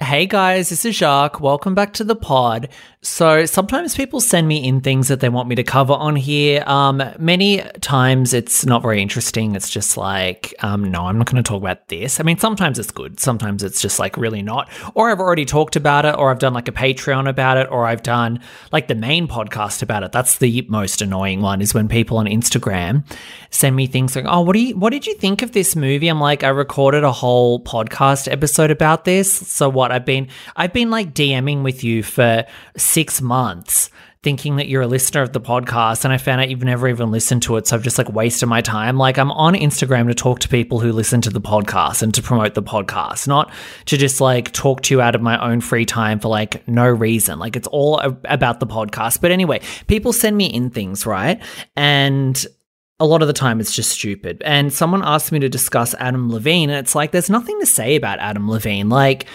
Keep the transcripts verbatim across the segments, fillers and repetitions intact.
Hey guys, this is Jacques. Welcome back to the pod. So sometimes people send me in things that they want me to cover on here. Um, many times it's not very interesting. It's just like, um, no, I'm not going to talk about this. I mean, sometimes it's good. Sometimes it's just like really not. Or I've already talked about it, or I've done like a Patreon about it, or I've done like the main podcast about it. That's the most annoying one, is when people on Instagram send me things like, oh, what do you, what did you think of this movie? I'm like, I recorded a whole podcast episode about this. So what? I've been, I've been like DMing with you for six months thinking that you're a listener of the podcast, and I found out you've never even listened to it, so I've just like wasted my time. Like, I'm on Instagram to talk to people who listen to the podcast and to promote the podcast, not to just like talk to you out of my own free time for like no reason. Like, it's all a- about the podcast. But anyway, people send me in things, right? And a lot of the time it's just stupid. And someone asked me to discuss Adam Levine, and it's like, there's nothing to say about Adam Levine. Like,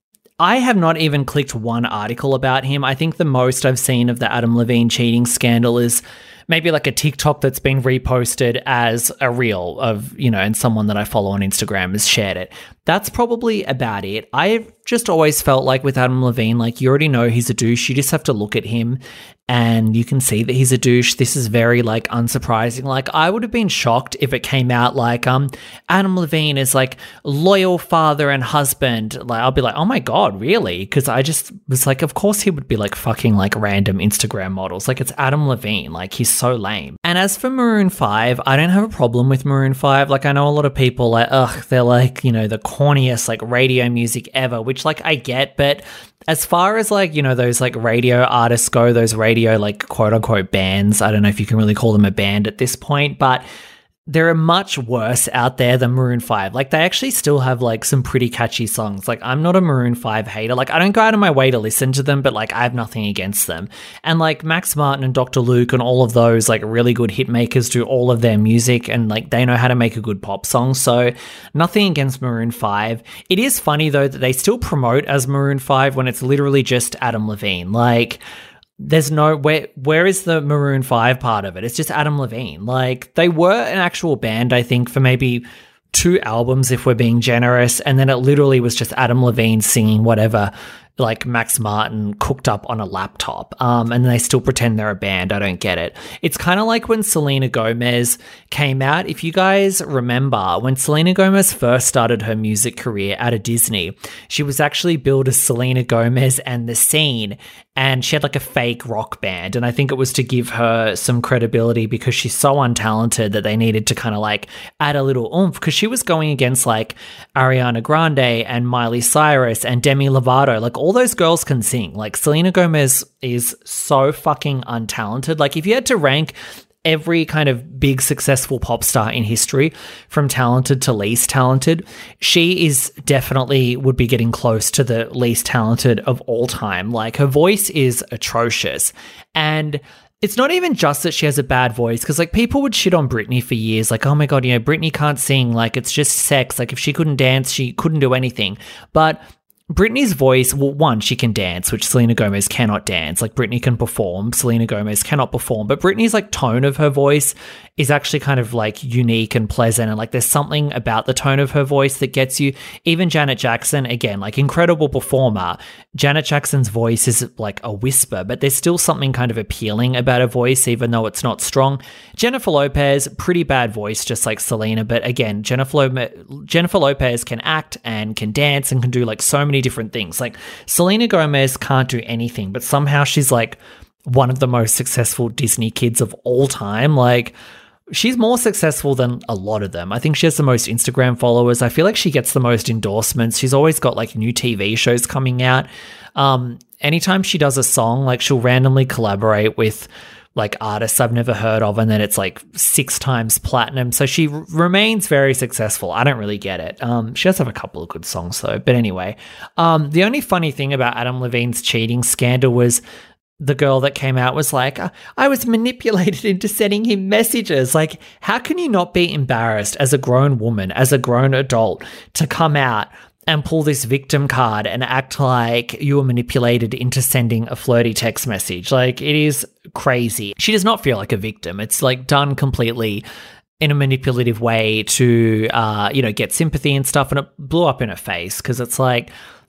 I have not even clicked one article about him. I think the most I've seen of the Adam Levine cheating scandal is maybe like a TikTok that's been reposted as a reel of, you know, and someone that I follow on Instagram has shared it. That's probably about it. I've just always felt like with Adam Levine, like, you already know he's a douche. You just have to look at him and you can see that he's a douche. This is very like unsurprising. Like, I would have been shocked if it came out like um Adam Levine is like loyal father and husband. Like, I'll be like, oh my God, really? Because I just was like, of course he would be like fucking like random Instagram models. Like, it's Adam Levine. Like, he's so lame. And as for Maroon five, I don't have a problem with Maroon five. Like, I know a lot of people like, ugh, they're like, you know, the corniest like radio music ever, which like I get, but as far as like, you know, those like radio artists go, those radio like quote unquote bands, I don't know if you can really call them a band at this point, but there are much worse out there than Maroon five. Like, they actually still have like some pretty catchy songs. Like, I'm not a Maroon five hater. Like, I don't go out of my way to listen to them, but like, I have nothing against them. And like Max Martin and Doctor Luke and all of those like really good hit makers do all of their music, and like they know how to make a good pop song. So nothing against Maroon five. It is funny though that they still promote as Maroon five when it's literally just Adam Levine. Like, there's no, where where is the Maroon five part of it? It's just Adam Levine. Like, they were an actual band, I think, for maybe two albums if we're being generous, and then it literally was just Adam Levine singing whatever like Max Martin cooked up on a laptop, um, and they still pretend they're a band. I don't get it. It's kind of like when Selena Gomez came out. If you guys remember, when Selena Gomez first started her music career out of Disney, she was actually billed as Selena Gomez and the Scene, and she had like a fake rock band, and I think it was to give her some credibility because she's so untalented that they needed to kind of like add a little oomph, because she was going against like Ariana Grande and Miley Cyrus and Demi Lovato. Like, all those girls can sing. Like, Selena Gomez is so fucking untalented. Like, if you had to rank every kind of big successful pop star in history from talented to least talented, she is definitely would be getting close to the least talented of all time. Like, her voice is atrocious. And it's not even just that she has a bad voice, because like people would shit on Britney for years. Like, oh my God, you know, Britney can't sing. Like, it's just sex. Like, if she couldn't dance, she couldn't do anything. But Britney's voice, well, one, she can dance, which Selena Gomez cannot dance. Like, Britney can perform, Selena Gomez cannot perform. But Britney's like tone of her voice is actually kind of like unique and pleasant, and like there's something about the tone of her voice that gets you. Even Janet Jackson, again, like incredible performer, Janet Jackson's voice is like a whisper, but there's still something kind of appealing about her voice, even though it's not strong. Jennifer Lopez, pretty bad voice, just like Selena, but again, Jennifer, Lo- Jennifer Lopez can act and can dance and can do like so many different things. Like, Selena Gomez can't do anything, but somehow she's like one of the most successful Disney kids of all time. Like, she's more successful than a lot of them. I think she has the most Instagram followers. I feel like she gets the most endorsements. She's always got like new T V shows coming out. Um, anytime she does a song, like she'll randomly collaborate with like artists I've never heard of, and then it's like six times platinum. So she r- remains very successful. I don't really get it. Um, she does have a couple of good songs though. But anyway, um, the only funny thing about Adam Levine's cheating scandal was the girl that came out was like, I was manipulated into sending him messages. Like, how can you not be embarrassed as a grown woman, as a grown adult, to come out and pull this victim card and act like you were manipulated into sending a flirty text message? Like, it is crazy. She does not feel like a victim. It's like done completely in a manipulative way to, uh, you know, get sympathy and stuff. And it blew up in her face because it's like,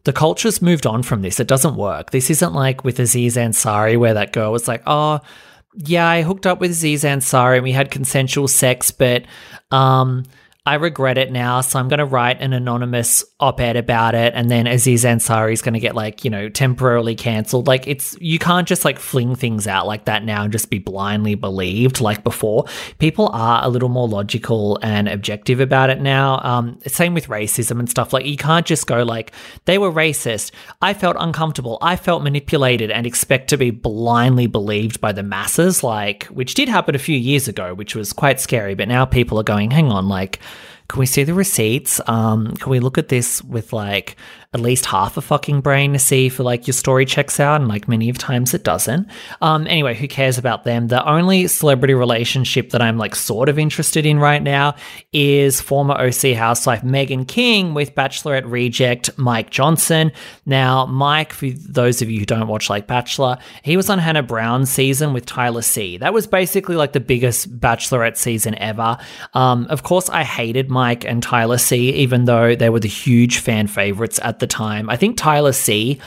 the culture's moved on from this. It doesn't work. This isn't like with Aziz Ansari where that girl was like, oh, yeah, I hooked up with Aziz Ansari and we had consensual sex, but um, I regret it now, so I'm going to write an anonymous op-ed about it, and then Aziz Ansari is going to get, like, you know, temporarily cancelled. Like, it's, you can't just, like, fling things out like that now and just be blindly believed like before. People are a little more logical and objective about it now. Um, same with racism and stuff. Like, you can't just go, like, they were racist, I felt uncomfortable, I felt manipulated, and expect to be blindly believed by the masses, like, which did happen a few years ago, which was quite scary, but now people are going, hang on, like, can we see the receipts? Um, can we look at this with, like, at least half a fucking brain to see if, like, your story checks out? And, like, many of times it doesn't. Um, anyway, who cares about them? The only celebrity relationship that I'm, like, sort of interested in right now is former O C housewife Meghan King with Bachelorette reject Mike Johnson. Now, Mike, for those of you who don't watch, like, Bachelor, he was on Hannah Brown's season with Tyler C. That was basically, like, the biggest Bachelorette season ever. Um, of course, I hated Mike and Tyler C, even though they were the huge fan favorites at the time. I think Tyler C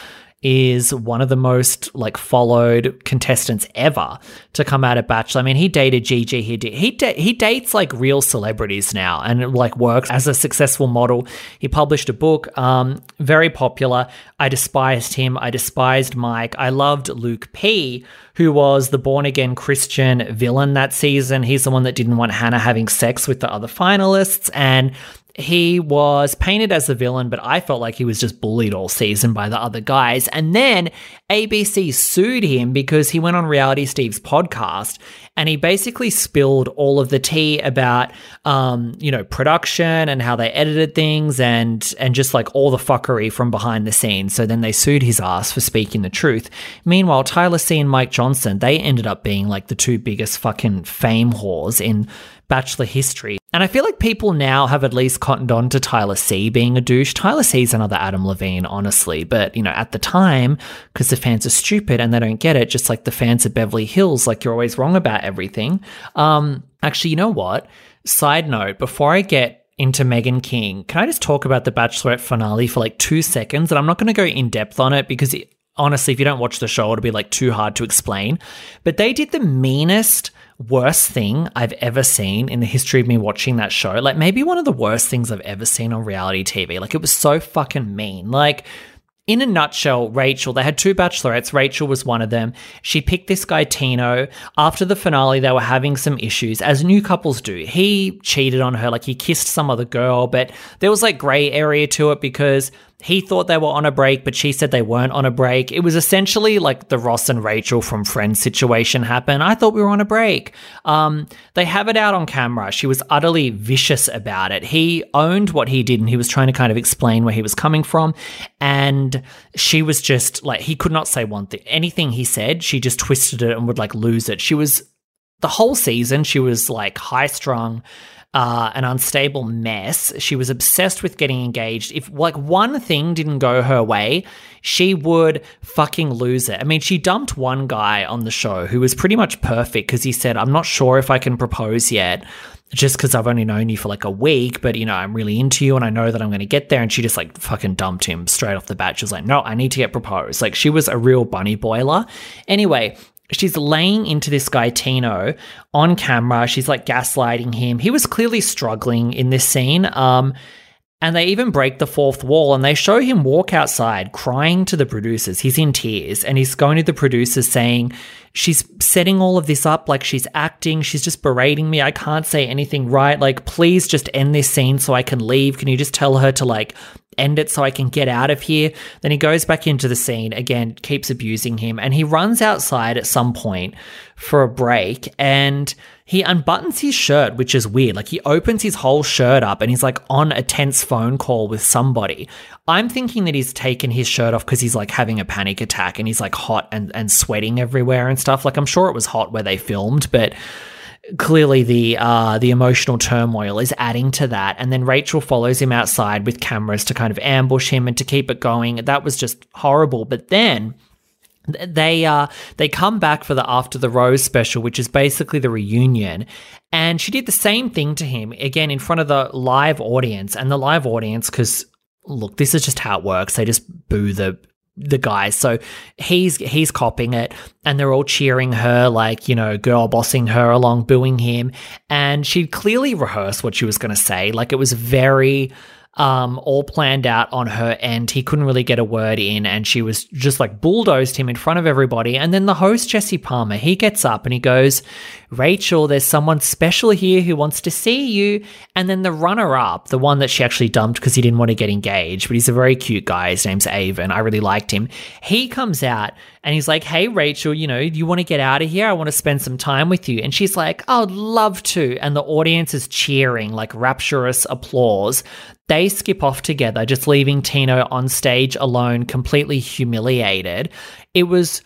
is one of the most, like, followed contestants ever to come out of Bachelor. I mean, he dated Gigi, he did, he da- he dates, like, real celebrities now and, like, works as a successful model. He published a book, um, very popular. I despised him. I despised Mike. I loved Luke P, who was the born-again Christian villain that season. He's the one that didn't want Hannah having sex with the other finalists, and he was painted as the villain, but I felt like he was just bullied all season by the other guys. And then A B C sued him because he went on Reality Steve's podcast and he basically spilled all of the tea about, um, you know, production and how they edited things and and just, like, all the fuckery from behind the scenes. So then they sued his ass for speaking the truth. Meanwhile, Tyler C and Mike Johnson, they ended up being, like, the two biggest fucking fame whores in Bachelor history. And I feel like people now have at least cottoned on to Tyler C being a douche. Tyler C's another Adam Levine, honestly. But, you know, at the time, because the fans are stupid and they don't get it, just like the fans of Beverly Hills, like, you're always wrong about everything. Um, actually, you know what? Side note, before I get into Meghan King, can I just talk about the Bachelorette finale for, like, two seconds? And I'm not going to go in depth on it because it, honestly, if you don't watch the show, it'll be, like, too hard to explain. But they did the meanest, worst thing I've ever seen in the history of me watching that show. Like, maybe one of the worst things I've ever seen on reality T V. Like, it was so fucking mean. Like, in a nutshell, Rachel, they had two bachelorettes. Rachel was one of them. She picked this guy, Tino. After the finale, they were having some issues, as new couples do. He cheated on her, like, he kissed some other girl, but there was, like, grey area to it because he thought they were on a break, but she said they weren't on a break. It was essentially like the Ross and Rachel from Friends situation happened. I thought we were on a break. Um, they have it out on camera. She was utterly vicious about it. He owned what he did and he was trying to kind of explain where he was coming from. And she was just like, he could not say one thing. Anything he said, she just twisted it and would, like, lose it. She was, the whole season, she was, like, high-strung, Uh, an unstable mess. She was obsessed with getting engaged. If, like, one thing didn't go her way, she would fucking lose it. I mean, she dumped one guy on the show who was pretty much perfect because he said, I'm not sure if I can propose yet just because I've only known you for, like, a week, but, you know, I'm really into you and I know that I'm going to get there. And she just, like, fucking dumped him straight off the bat. She was like, no, I need to get proposed. Like, she was a real bunny boiler. Anyway, she's laying into this guy, Tino, on camera. She's, like, gaslighting him. He was clearly struggling in this scene. Um, and they even break the fourth wall and they show him walk outside crying to the producers. He's in tears and he's going to the producers saying, she's setting all of this up like she's acting. She's just berating me. I can't say anything right. Like, please just end this scene so I can leave. Can you just tell her to, like, end it so I can get out of here? Then he goes back into the scene, again, keeps abusing him, and he runs outside at some point for a break and he unbuttons his shirt, which is weird. Like, he opens his whole shirt up and he's, like, on a tense phone call with somebody. I'm thinking that he's taken his shirt off because he's, like, having a panic attack and he's, like, hot and, and sweating everywhere and stuff. Like, I'm sure it was hot where they filmed, but clearly the uh, the emotional turmoil is adding to that. And then Rachel follows him outside with cameras to kind of ambush him and to keep it going. That was just horrible. But then they uh, they come back for the After the Rose special, which is basically the reunion. And she did the same thing to him, again, in front of the live audience. And the live audience, because look, this is just how it works. They just boo the the guys. So he's he's copying it, and they're all cheering her, like, you know, girl bossing her along, booing him. And she'd clearly rehearsed what she was going to say. Like, it was very um, all planned out on her end. He couldn't really get a word in, and she was just like bulldozed him in front of everybody. And then the host, Jesse Palmer, he gets up and he goes, Rachel, there's someone special here who wants to see you. And then the runner-up, the one that she actually dumped because he didn't want to get engaged, but he's a very cute guy. His name's Avon. I really liked him. He comes out and he's like, hey, Rachel, you know, you want to get out of here? I want to spend some time with you. And she's like, oh, I'd love to. And the audience is cheering, like rapturous applause. They skip off together, just leaving Tino on stage alone, completely humiliated. It was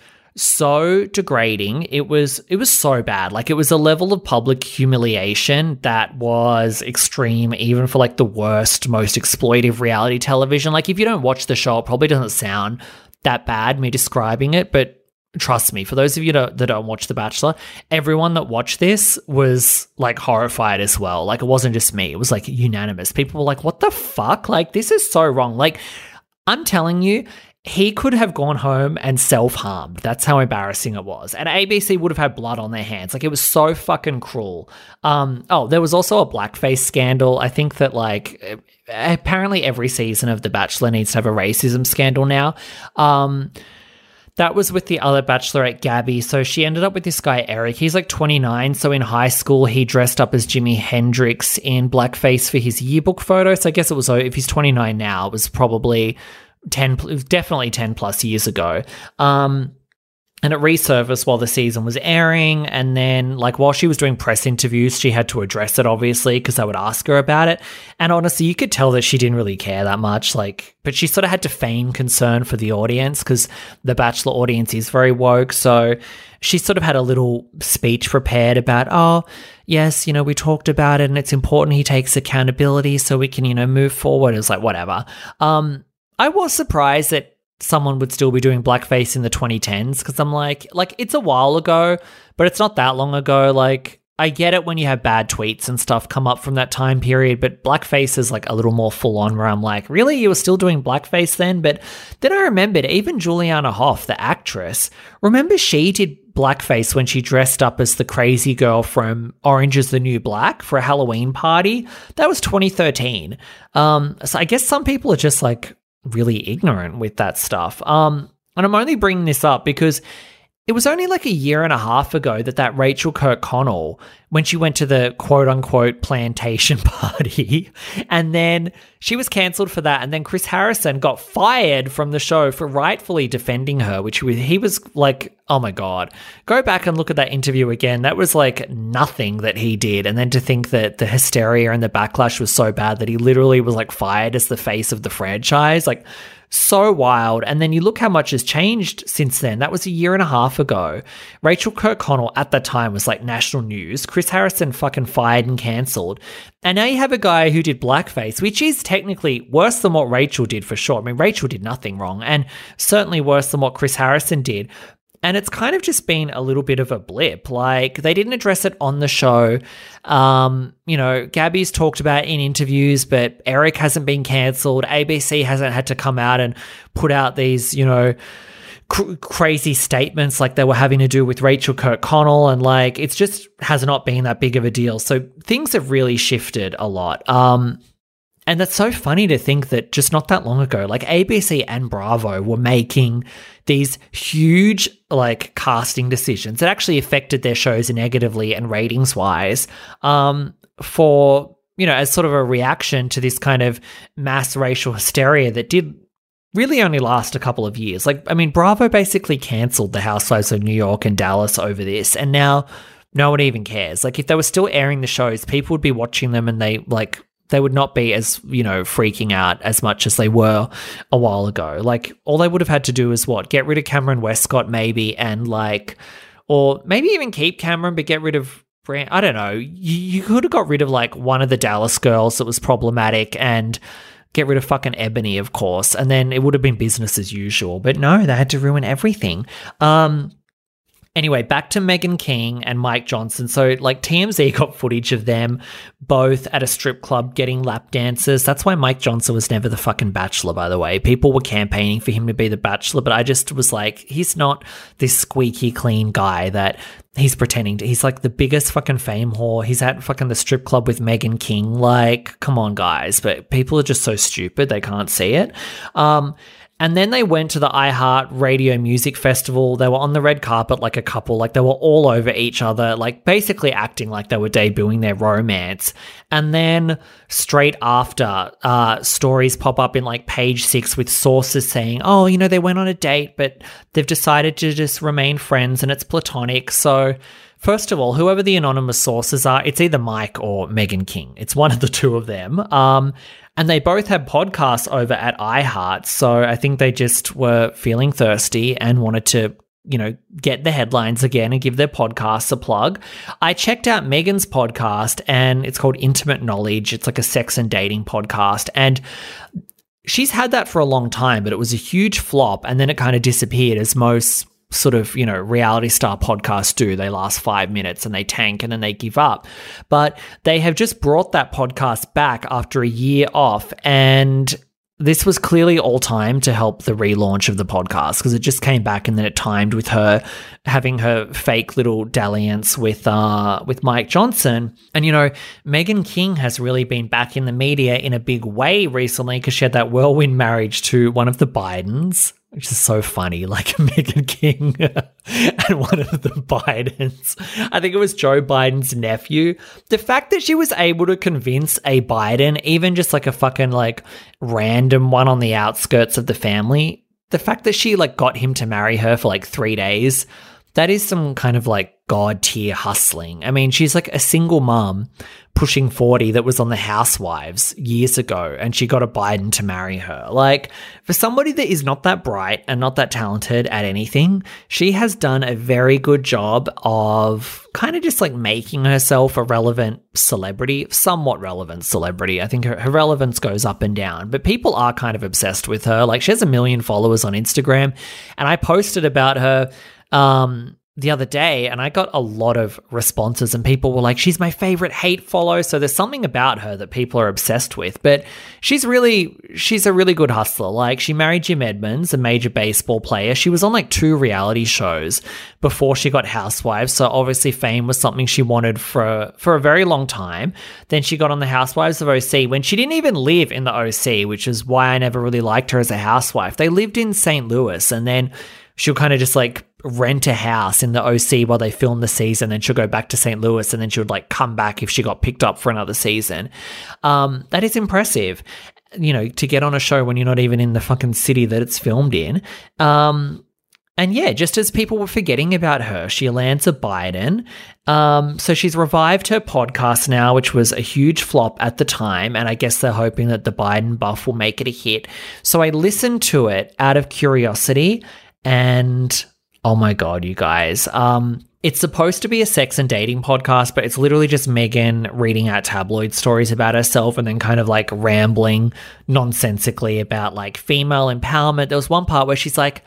so degrading. It was it was so bad. Like, it was a level of public humiliation that was extreme, even for like the worst, most exploitive reality television. Like, if you don't watch the show, it probably doesn't sound that bad, me describing it, but trust me, for those of you that that don't watch The Bachelor, everyone that watched this was like horrified as well. Like, it wasn't just me. It was like unanimous. People were like, what the fuck? Like, this is so wrong. Like, I'm telling you, he could have gone home and self-harmed. That's how embarrassing it was. And A B C would have had blood on their hands. Like, it was so fucking cruel. Um, oh, there was also a blackface scandal. I think that, like, apparently every season of The Bachelor needs to have a racism scandal now. Um, that was with the other bachelorette, Gabby. So she ended up with this guy, Eric. He's like twenty-nine. So in high school, he dressed up as Jimi Hendrix in blackface for his yearbook photo. So I guess it was, if he's twenty-nine now, it was probably ten, it was definitely ten plus years ago. Um, and it resurfaced while the season was airing. And then, like, while she was doing press interviews, she had to address it, obviously, because they would ask her about it. And honestly, you could tell that she didn't really care that much. Like, but she sort of had to feign concern for the audience because the Bachelor audience is very woke. So she sort of had a little speech prepared about, oh, yes, you know, we talked about it and it's important he takes accountability so we can, you know, move forward. It was like, whatever. Um, I was surprised that someone would still be doing blackface in the twenty tens, because I'm like, like, it's a while ago, but it's not that long ago. Like, I get it when you have bad tweets and stuff come up from that time period, but blackface is like a little more full on, where I'm like, really? You were still doing blackface then? But then I remembered even Juliana Hough, the actress, remember she did blackface when she dressed up as the crazy girl from Orange is the New Black for a Halloween party. That was twenty thirteen. Um, so I guess some people are just like really ignorant with that stuff. Um, and I'm only bringing this up because it was only like a year and a half ago that that Rachel Kirkconnell, when she went to the quote-unquote plantation party, and then she was cancelled for that, and then Chris Harrison got fired from the show for rightfully defending her, which he was like, oh my God. Go back and look at that interview again. That was like nothing that he did. And then to think that the hysteria and the backlash was so bad that he literally was like fired as the face of the franchise, like, so wild. And then you look how much has changed since then. That was a year and a half ago. Rachel Kirkconnell at that time was like national news. Chris Harrison fucking fired and cancelled. And now you have a guy who did blackface, which is technically worse than what Rachel did for sure. I mean, Rachel did nothing wrong, and certainly worse than what Chris Harrison did. And it's kind of just been a little bit of a blip. Like, they didn't address it on the show. Um, you know, Gabby's talked about it in interviews, but Eric hasn't been cancelled. A B C hasn't had to come out and put out these, you know, cr- crazy statements like they were having to do with Rachel Kirkconnell. And like, it's just has not been that big of a deal. So things have really shifted a lot. Um, And that's so funny to think that just not that long ago, like A B C and Bravo were making these huge like casting decisions that actually affected their shows negatively and ratings wise, um, for, you know, as sort of a reaction to this kind of mass racial hysteria that did really only last a couple of years. Like, I mean, Bravo basically cancelled the Housewives of New York and Dallas over this, and now no one even cares. Like, if they were still airing the shows, people would be watching them and they like, they would not be as, you know, freaking out as much as they were a while ago. Like, all they would have had to do is what? Get rid of Cameron Westcott maybe, and like, or maybe even keep Cameron, but get rid of Brand. I don't know. You, you could have got rid of like one of the Dallas girls that was problematic and get rid of fucking Ebony, of course. And then it would have been business as usual. But no, they had to ruin everything. Um, Anyway, back to Megan King and Mike Johnson. So, like, T M Z got footage of them both at a strip club getting lap dances. That's why Mike Johnson was never the fucking Bachelor, by the way. People were campaigning for him to be the Bachelor, but I just was like, he's not this squeaky clean guy that he's pretending to. He's like the biggest fucking fame whore. He's at fucking the strip club with Megan King. Like, come on, guys. But people are just so stupid, they can't see it. Um, And then they went to the iHeart Radio Music Festival. They were on the red carpet like a couple. Like, they were all over each other, like basically acting like they were debuting their romance. And then straight after, uh, stories pop up in like page six with sources saying, oh, you know, they went on a date, but they've decided to just remain friends and it's platonic. So first of all, whoever the anonymous sources are, it's either Mike or Megan King. It's one of the two of them. Um, and they both had podcasts over at iHeart. So I think they just were feeling thirsty and wanted to, you know, get the headlines again and give their podcasts a plug. I checked out Megan's podcast and it's called Intimate Knowledge. It's like a sex and dating podcast. And she's had that for a long time, but it was a huge flop. And then it kind of disappeared, as most sort of, you know, reality star podcasts do. They last five minutes and they tank and then they give up. But they have just brought that podcast back after a year off, and this was clearly all timed to help the relaunch of the podcast, because it just came back and then it timed with her having her fake little dalliance with uh with Mike Johnson. And, you know, Megan King has really been back in the media in a big way recently because she had that whirlwind marriage to one of the Bidens, which is so funny, like Megan King and one of the Bidens. I think it was Joe Biden's nephew. The fact that she was able to convince a Biden, even just like a fucking like random one on the outskirts of the family, the fact that she like got him to marry her for like three days, that is some kind of like God tier hustling. I mean, she's like a single mom pushing forty that was on the Housewives years ago, and she got a Biden to marry her. Like, for somebody that is not that bright and not that talented at anything, she has done a very good job of kind of just like making herself a relevant celebrity, somewhat relevant celebrity. I think her, her relevance goes up and down, but people are kind of obsessed with her. Like, she has a million followers on Instagram, and I posted about her um the other day, and I got a lot of responses, and people were like, she's my favorite hate follow. So there's something about her that people are obsessed with, but she's really, she's a really good hustler. Like, she married Jim Edmonds, a major baseball player. She was on like two reality shows before she got Housewives. So obviously fame was something she wanted for, for a very long time. Then she got on the Housewives of O C when she didn't even live in the O C, which is why I never really liked her as a housewife. They lived in Saint Louis, and then she'll kind of just like rent a house in the O C while they film the season. Then she'll go back to Saint Louis, and then she would like come back if she got picked up for another season. Um, that is impressive, you know, to get on a show when you're not even in the fucking city that it's filmed in. Um, and yeah, just as people were forgetting about her, she lands a Biden. Um, so she's revived her podcast now, which was a huge flop at the time. And I guess they're hoping that the Biden buff will make it a hit. So I listened to it out of curiosity, and oh my God, you guys. Um, it's supposed to be a sex and dating podcast, but it's literally just Megan reading out tabloid stories about herself and then kind of like rambling nonsensically about like female empowerment. There was one part where she's like,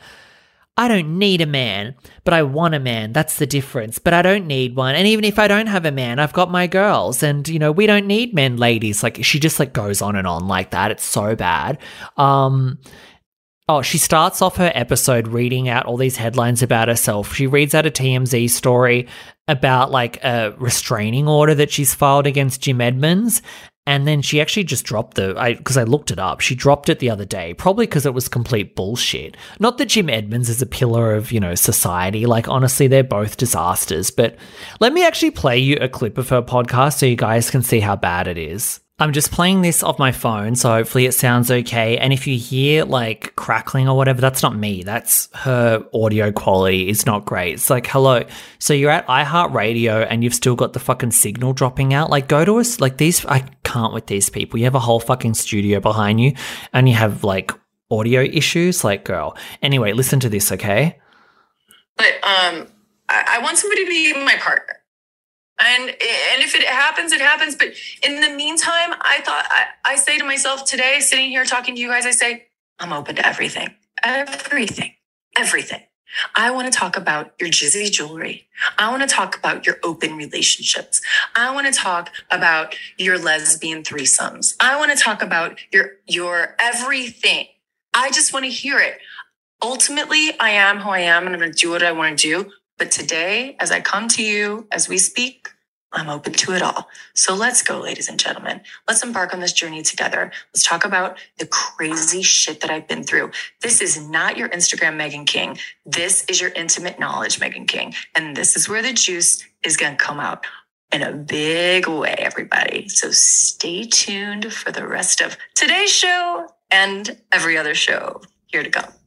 I don't need a man, but I want a man. That's the difference. But I don't need one. And even if I don't have a man, I've got my girls. And, you know, we don't need men, ladies. Like, she just like goes on and on like that. It's so bad. Um... Oh, she starts off her episode reading out all these headlines about herself. She reads out a T M Z story about like a restraining order that she's filed against Jim Edmonds. And then she actually just dropped the, I because I looked it up, she dropped it the other day, probably because it was complete bullshit. Not that Jim Edmonds is a pillar of, you know, society. Like, honestly, they're both disasters. But let me actually play you a clip of her podcast so you guys can see how bad it is. I'm just playing this off my phone, so hopefully it sounds okay. And if you hear like crackling or whatever, that's not me. That's her audio quality is not great. It's like, hello. So you're at iHeartRadio and you've still got the fucking signal dropping out. Like, go to us. Like, these, I can't with these people. You have a whole fucking studio behind you and you have like audio issues. Like, girl. Anyway, listen to this, okay? But um, I, I want somebody to be my partner. And and if it happens, it happens. But in the meantime, I thought, I, I say to myself today, sitting here talking to you guys, I say, I'm open to everything, everything, everything. I want to talk about your jizzy jewelry. I want to talk about your open relationships. I want to talk about your lesbian threesomes. I want to talk about your, your everything. I just want to hear it. Ultimately, I am who I am and I'm going to do what I want to do. But today, as I come to you, as we speak, I'm open to it all. So let's go, ladies and gentlemen. Let's embark on this journey together. Let's talk about the crazy shit that I've been through. This is not your Instagram Meghan King. This is your intimate knowledge Meghan King. And this is where the juice is going to come out in a big way, everybody. So stay tuned for the rest of today's show and every other show here to come.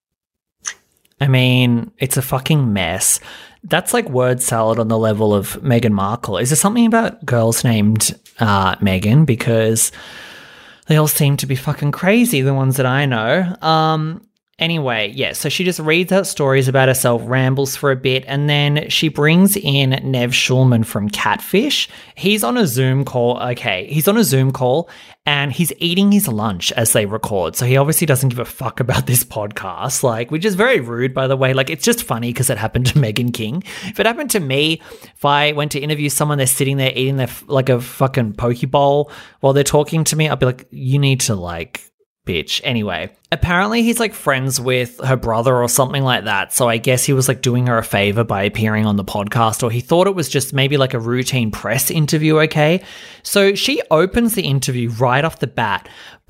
I mean, it's a fucking mess. That's like word salad on the level of Meghan Markle. Is there something about girls named uh, Meghan? Because they all seem to be fucking crazy, the ones that I know. Um, anyway, yeah, so she just reads out stories about herself, rambles for a bit, and then she brings in Nev Schulman from Catfish. He's on a Zoom call. Okay, he's on a Zoom call, and he's eating his lunch as they record. So he obviously doesn't give a fuck about this podcast, like, which is very rude, by the way. Like, it's just funny because it happened to Meghan King. If it happened to me, if I went to interview someone, they're sitting there eating their, like, a fucking poke bowl while they're talking to me, I'd be like, you need to, like, bitch. Anyway, apparently he's like friends with her brother or something like that. So I guess he was like doing her a favor by appearing on the podcast, or he thought it was just maybe like a routine press interview. Okay. So she opens the interview right off the bat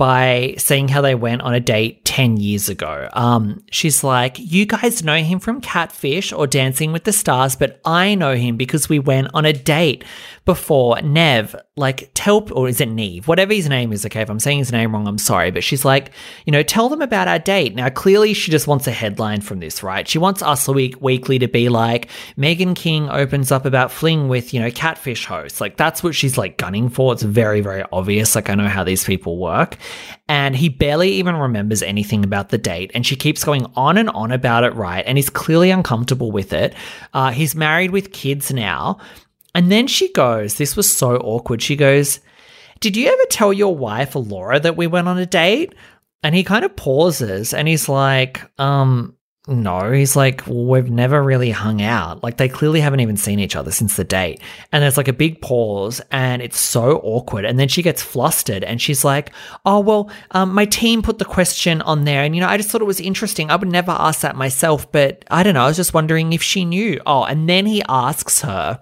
by saying how they went on a date ten years ago. Um, she's like, you guys know him from Catfish or Dancing with the Stars, but I know him because we went on a date before. Nev, like, tell, or is it Neve? Whatever his name is, okay, if I'm saying his name wrong, I'm sorry, but she's like, you know, tell them about our date. Now, clearly she just wants a headline from this, right? She wants Us Week Weekly to be like, Meghan King opens up about fling with, you know, Catfish hosts. Like, that's what she's like gunning for. It's very, very obvious. Like, I know how these people work. And he barely even remembers anything about the date. And she keeps going on and on about it, right? And he's clearly uncomfortable with it. Uh, he's married with kids now. And then she goes, this was so awkward. She goes, did you ever tell your wife, Laura, that we went on a date? And he kind of pauses and he's like, um, no. He's like, well, we've never really hung out. Like, they clearly haven't even seen each other since the date. And there's like a big pause and it's so awkward. And then she gets flustered and she's like, oh, well, um, my team put the question on there. And, you know, I just thought it was interesting. I would never ask that myself, but I don't know. I was just wondering if she knew. Oh, and then he asks her,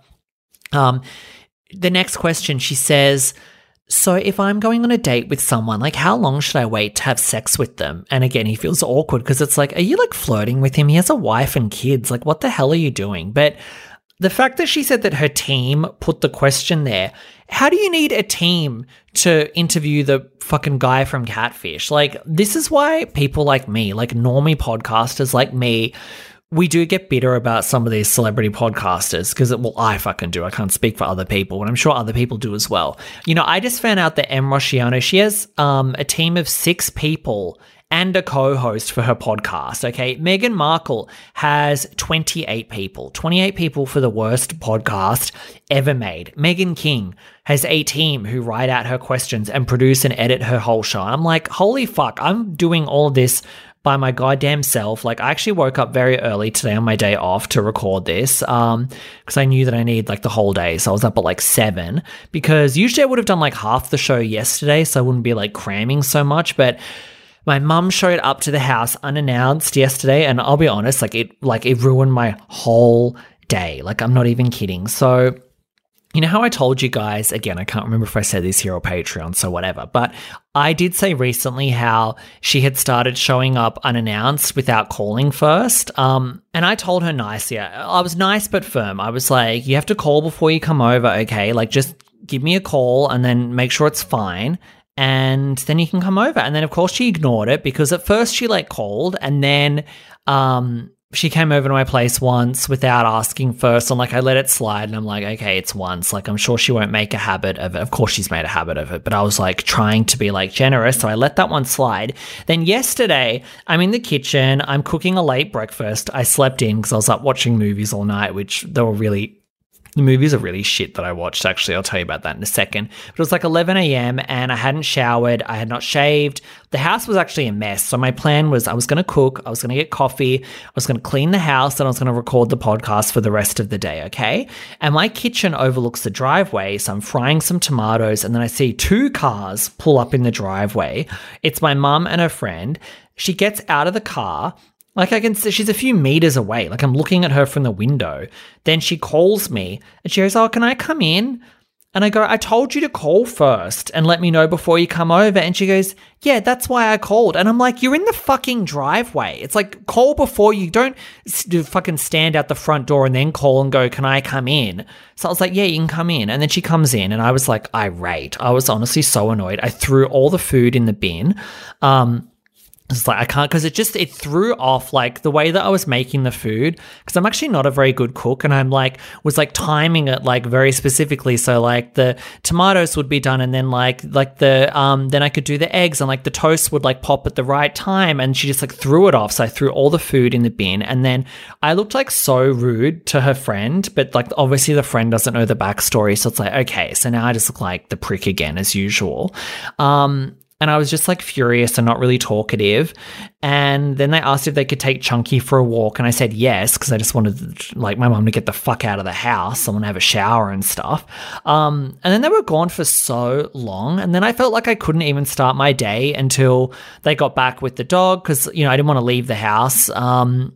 um, the next question, she says, so if I'm going on a date with someone, like, how long should I wait to have sex with them? And again, he feels awkward because it's like, are you like flirting with him? He has a wife and kids. Like, what the hell are you doing? But the fact that she said that her team put the question there, how do you need a team to interview the fucking guy from Catfish? Like, this is why people like me, like normie podcasters like me, we do get bitter about some of these celebrity podcasters because, well, I fucking do. I can't speak for other people, and I'm sure other people do as well. You know, I just found out that Em Rusciano, she has um, a team of six people and a co-host for her podcast, okay? Meghan Markle has twenty-eight people. twenty-eight people for the worst podcast ever made. Meghan King has a team who write out her questions and produce and edit her whole show. I'm like, holy fuck, I'm doing all this by my goddamn self. Like, I actually woke up very early today on my day off to record this um because I knew that I need like the whole day. So I was up at like seven because usually I would have done like half the show yesterday, so I wouldn't be like cramming so much. But my mum showed up to the house unannounced yesterday, and I'll be honest, like it like it ruined my whole day. Like, I'm not even kidding. So, you know how I told you guys, again, I can't remember if I said this here or Patreon, so whatever, but I did say recently how she had started showing up unannounced without calling first. Um, and I told her nicely. I was nice but firm. I was like, you have to call before you come over, okay? Like, just give me a call and then make sure it's fine, and then you can come over. And then, of course, she ignored it because at first she, like, called, and then um she came over to my place once without asking first, and like I let it slide, and I'm like, okay, it's once. Like, I'm sure she won't make a habit of it. Of course she's made a habit of it, but I was like trying to be like generous, so I let that one slide. Then yesterday, I'm in the kitchen, I'm cooking a late breakfast. I slept in because I was up watching movies all night, which they were really The movies are really shit that I watched, actually. I'll tell you about that in a second. But it was like eleven a.m. and I hadn't showered. I had not shaved. The house was actually a mess. So my plan was I was going to cook. I was going to get coffee. I was going to clean the house and I was going to record the podcast for the rest of the day, okay? And my kitchen overlooks the driveway. So I'm frying some tomatoes and then I see two cars pull up in the driveway. It's my mum and her friend. She gets out of the car. Like I can see she's a few meters away. Like I'm looking at her from the window. Then she calls me and she goes, oh, can I come in? And I go, I told you to call first and let me know before you come over. And she goes, yeah, that's why I called. And I'm like, you're in the fucking driveway. It's like, call before you don't fucking stand out the front door and then call and go, can I come in? So I was like, yeah, you can come in. And then she comes in and I was like irate. I was honestly so annoyed. I threw all the food in the bin. Um, It's like I can't because it just it threw off like the way that I was making the food because I'm actually not a very good cook and I'm like was like timing it like very specifically so like the tomatoes would be done and then like like the um then I could do the eggs and like the toast would like pop at the right time and she just like threw it off, so I threw all the food in the bin and then I looked like so rude to her friend, but like obviously the friend doesn't know the backstory, so it's like okay, so now I just look like the prick again as usual. um And I was just like furious and not really talkative. And then they asked if they could take Chunky for a walk. And I said yes, because I just wanted like my mum to get the fuck out of the house. I want to have a shower and stuff. Um, and then they were gone for so long. And then I felt like I couldn't even start my day until they got back with the dog because, you know, I didn't want to leave the house. Um,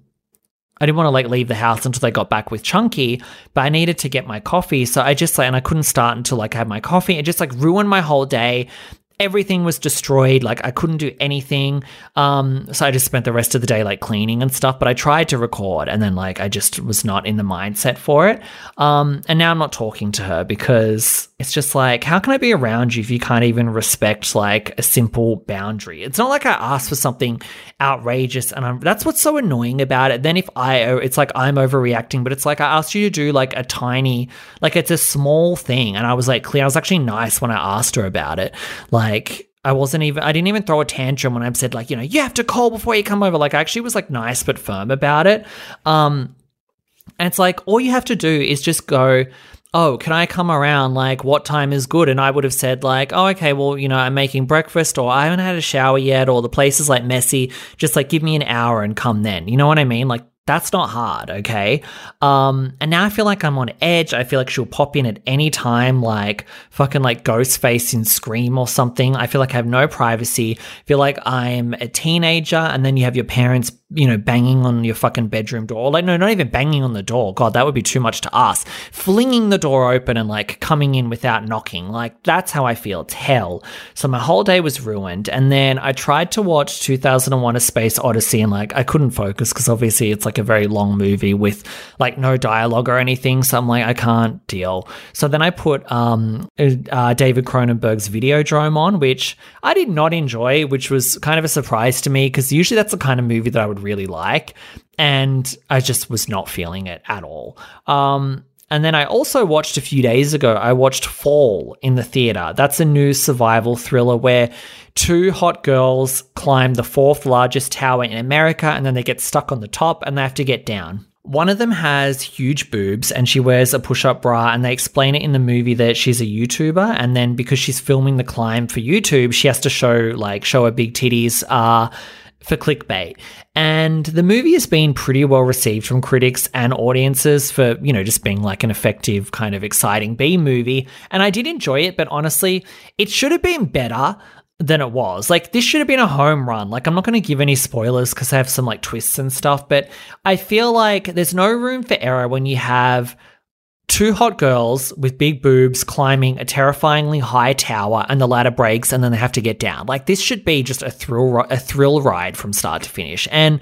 I didn't want to like leave the house until they got back with Chunky, but I needed to get my coffee. So I just like, and I couldn't start until like I had my coffee. It just like ruined my whole day. Everything was destroyed. Like I couldn't do anything. Um, so I just spent the rest of the day like cleaning and stuff, but I tried to record and then like I just was not in the mindset for it. Um, and now I'm not talking to her because it's just like, how can I be around you if you can't even respect like a simple boundary? It's not like I asked for something outrageous and I'm, that's what's so annoying about it. Then if I, it's like I'm overreacting, but it's like I asked you to do like a tiny, like it's a small thing. And I was like clear. I was actually nice when I asked her about it. Like, Like, I wasn't even, I didn't even throw a tantrum when I said, like, you know, you have to call before you come over. Like, I actually was, like, nice but firm about it. Um, and it's like, all you have to do is just go, oh, can I come around? Like, what time is good? And I would have said, like, oh, okay, well, you know, I'm making breakfast or I haven't had a shower yet or the place is, like, messy. Just, like, give me an hour and come then. You know what I mean? Like, that's not hard, okay? Um, and now I feel like I'm on edge. I feel like she'll pop in at any time, like fucking like Ghostface in Scream or something. I feel like I have no privacy. I feel like I'm a teenager and then you have your parents, you know, banging on your fucking bedroom door. Like, no, not even banging on the door. God, that would be too much to ask. Flinging the door open and like coming in without knocking. Like, that's how I feel. It's hell. So my whole day was ruined. And then I tried to watch two thousand one A Space Odyssey and like I couldn't focus because obviously it's like a very long movie with like no dialogue or anything. So I'm like, I can't deal. So then I put um, uh, David Cronenberg's Videodrome on, which I did not enjoy, which was kind of a surprise to me because usually that's the kind of movie that I would really like. And I just was not feeling it at all. Um, And then I also watched a few days ago, I watched Fall in the theater. That's a new survival thriller where two hot girls climb the fourth largest tower in America and then they get stuck on the top and they have to get down. One of them has huge boobs and she wears a push-up bra, and they explain it in the movie that she's a YouTuber, and then because she's filming the climb for YouTube, she has to show like show her big titties uh for clickbait. And the movie has been pretty well received from critics and audiences for, you know, just being like an effective kind of exciting B movie. And I did enjoy it, but honestly, it should have been better than it was. Like, this should have been a home run. Like, I'm not going to give any spoilers because I have some like twists and stuff, but I feel like there's no room for error when you have two hot girls with big boobs climbing a terrifyingly high tower and the ladder breaks and then they have to get down. Like, this should be just a thrill, a thrill ride from start to finish. And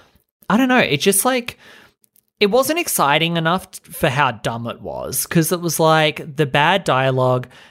I don't know, it just like, it wasn't exciting enough for how dumb it was, because it was like the bad dialogue,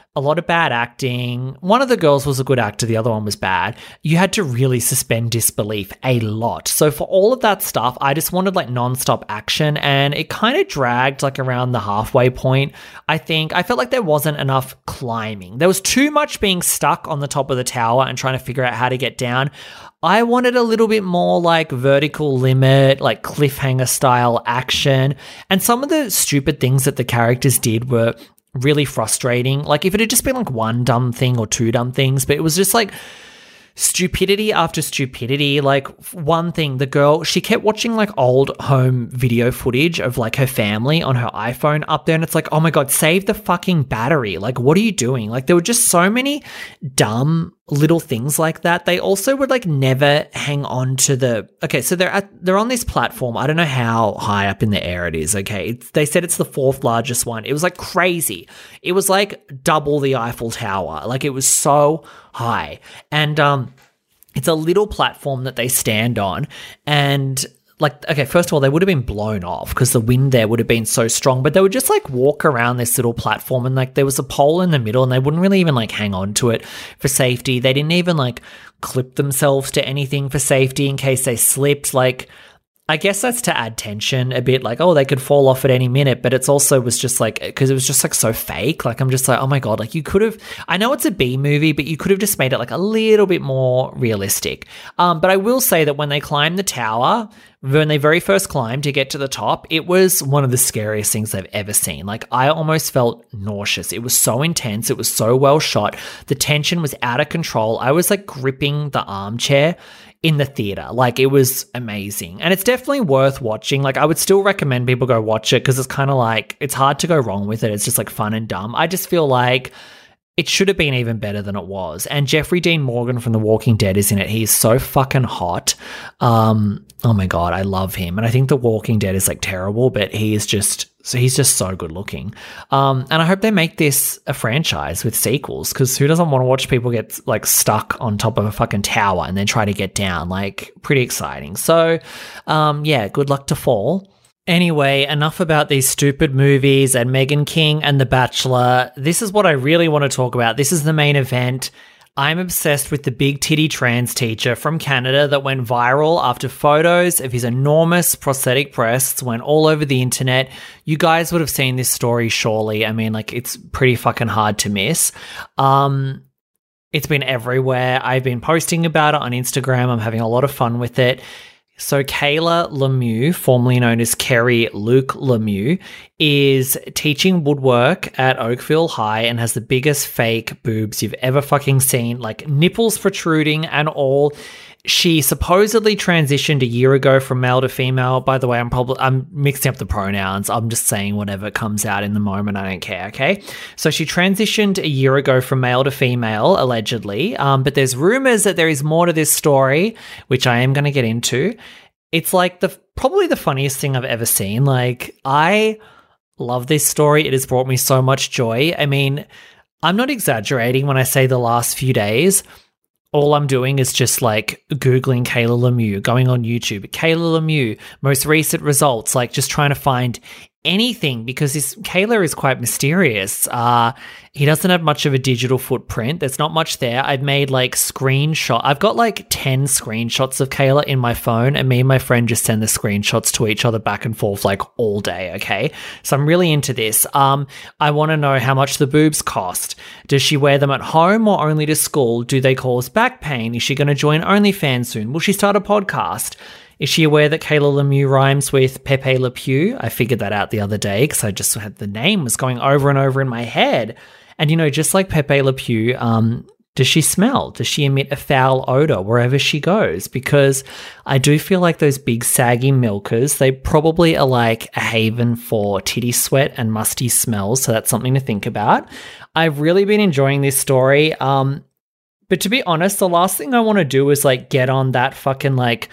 a lot of bad acting. One of the girls was a good actor, the other one was bad. You had to really suspend disbelief a lot. So for all of that stuff, I just wanted like nonstop action, and it kind of dragged like around the halfway point. I think I felt like there wasn't enough climbing. There was too much being stuck on the top of the tower and trying to figure out how to get down. I wanted a little bit more like vertical limit, like cliffhanger style action. And some of the stupid things that the characters did were really frustrating. Like if it had just been like one dumb thing or two dumb things, but it was just like stupidity after stupidity. Like one thing, the girl, she kept watching like old home video footage of like her family on her iPhone up there, and it's like, oh my God, save the fucking battery. Like, what are you doing? Like there were just so many dumb little things like that. They also would like never hang on to the, okay, so they're at, they're on this platform. I don't know how high up in the air it is. Okay. It's, they said it's the fourth largest one. It was like crazy. It was like double the Eiffel Tower. Like it was so high. And, um, it's a little platform that they stand on, and like, okay, first of all, they would have been blown off because the wind there would have been so strong, but they would just like walk around this little platform, and like there was a pole in the middle, and they wouldn't really even like hang on to it for safety. They didn't even like clip themselves to anything for safety in case they slipped. Like, I guess that's to add tension a bit, like, oh, they could fall off at any minute, but it's also was just like, because it was just like so fake. Like, I'm just like, oh my God, like you could have, I know it's a B movie, but you could have just made it like a little bit more realistic. Um, but I will say that when they climbed the tower, when they very first climbed to get to the top, it was one of the scariest things I've ever seen. Like, I almost felt nauseous. It was so intense. It was so well shot. The tension was out of control. I was like gripping the armchair in the theater. Like, it was amazing. And it's definitely worth watching. Like, I would still recommend people go watch it because it's kind of like, it's hard to go wrong with it. It's just like fun and dumb. I just feel like it should have been even better than it was. And Jeffrey Dean Morgan from The Walking Dead is in it. He's so fucking hot. Um, oh my God, I love him. And I think The Walking Dead is like terrible, but he is just, so he's just so good looking. Um, and I hope they make this a franchise with sequels, because who doesn't want to watch people get like stuck on top of a fucking tower and then try to get down? Like, pretty exciting. So, um, yeah, good luck to Fall. Anyway, enough about these stupid movies and Meghan King and The Bachelor. This is what I really want to talk about. This is the main event. I'm obsessed with the big titty trans teacher from Canada that went viral after photos of his enormous prosthetic breasts went all over the internet. You guys would have seen this story, surely. I mean, like, it's pretty fucking hard to miss. Um, it's been everywhere. I've been posting about it on Instagram. I'm having a lot of fun with it. So Kayla Lemieux, formerly known as Kerry Luke Lemieux, is teaching woodwork at Oakville High and has the biggest fake boobs you've ever fucking seen, like nipples protruding and all. She supposedly transitioned a year ago from male to female. By the way, I'm probably I'm mixing up the pronouns. I'm just saying whatever comes out in the moment. I don't care, okay? So she transitioned a year ago from male to female, allegedly. Um, but there's rumors that there is more to this story, which I am going to get into. It's like the probably the funniest thing I've ever seen. Like, I love this story. It has brought me so much joy. I mean, I'm not exaggerating when I say the last few days, all I'm doing is just like Googling Kayla Lemieux, going on YouTube, Kayla Lemieux, most recent results, like just trying to find anything, because this Kayla is quite mysterious. Uh, he doesn't have much of a digital footprint. There's not much there. I've made like screenshot. I've got like ten screenshots of Kayla in my phone, and me and my friend just send the screenshots to each other back and forth like all day. Okay. So I'm really into this. Um, I want to know how much the boobs cost. Does she wear them at home or only to school? Do they cause back pain? Is she going to join OnlyFans soon? Will she start a podcast? Is she aware that Kayla Lemieux rhymes with Pepe Le Pew? I figured that out the other day because I just had the name was going over and over in my head. And, you know, just like Pepe Le Pew, um, does she smell? Does she emit a foul odor wherever she goes? Because I do feel like those big saggy milkers, they probably are like a haven for titty sweat and musty smells. So that's something to think about. I've really been enjoying this story. Um, but to be honest, the last thing I want to do is like get on that fucking like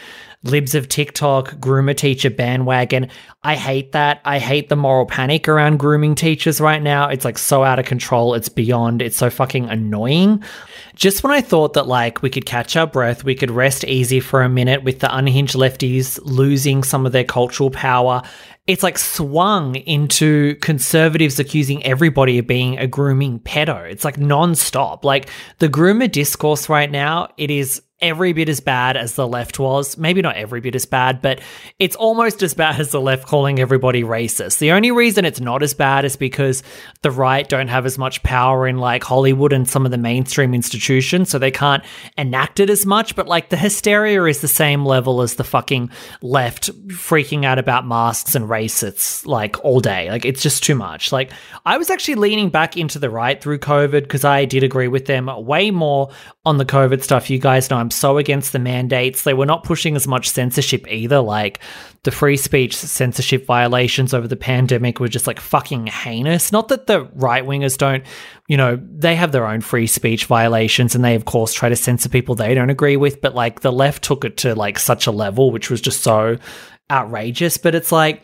libs of TikTok, groomer teacher bandwagon. I hate that. I hate the moral panic around grooming teachers right now. It's like so out of control. It's beyond. It's so fucking annoying. Just when I thought that like we could catch our breath, we could rest easy for a minute with the unhinged lefties losing some of their cultural power, it's like swung into conservatives accusing everybody of being a grooming pedo. It's like non-stop. Like the groomer discourse right now, it is every bit as bad as the left was. Maybe not every bit as bad, but it's almost as bad as the left calling everybody racist. The only reason it's not as bad is because the right don't have as much power in like Hollywood and some of the mainstream institutions, so they can't enact it as much. But like the hysteria is the same level as the fucking left freaking out about masks and racists like all day. Like it's just too much. Like I was actually leaning back into the right through COVID because I did agree with them way more on the COVID stuff. You guys know I'm so against the mandates. They were not pushing as much censorship either. Like the free speech censorship violations over the pandemic were just like fucking heinous. Not that the right wingers don't, you know, they have their own free speech violations and they of course try to censor people they don't agree with, but like the left took it to like such a level which was just so outrageous. But it's like,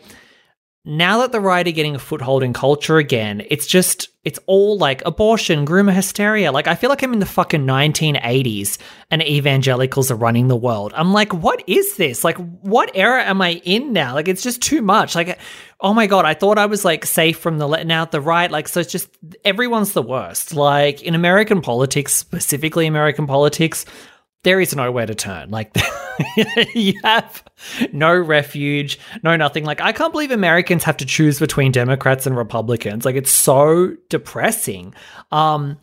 now that the right are getting a foothold in culture again, it's just, it's all like abortion, groomer hysteria. Like, I feel like I'm in the fucking nineteen eighties and evangelicals are running the world. I'm like, what is this? Like, what era am I in now? Like, it's just too much. Like, oh my God, I thought I was like safe from the, le- now the right. Like, so it's just, everyone's the worst. Like, in American politics, specifically American politics, there is nowhere to turn. Like, you have no refuge, no nothing. Like, I can't believe Americans have to choose between Democrats and Republicans. Like, it's so depressing. Um,